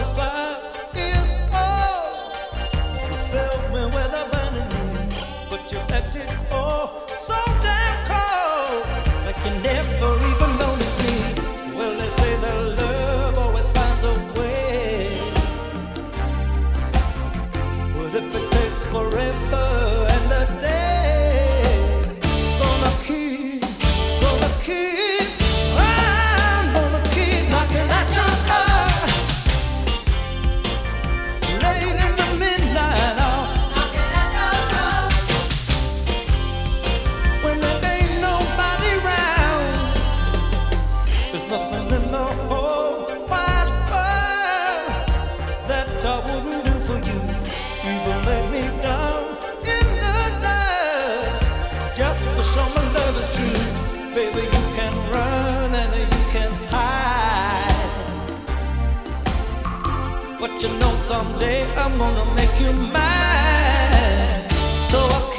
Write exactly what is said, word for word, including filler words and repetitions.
always find is oh, you filled me with a burning moon, but you acted oh so damn cold, like you never even noticed me. Well, they say that love always finds a way, but if it takes forever and a day, gonna keep, gonna keep, I'm gonna keep knocking at your door, late in the midnight hour, knocking at your door, when there ain't nobody round. There's nothing in the whole wide world that I wouldn't do for you. Even let me down in the night, just to show my love is true. Baby, you can run and you can hide, but you know someday I'm gonna make you mine. So I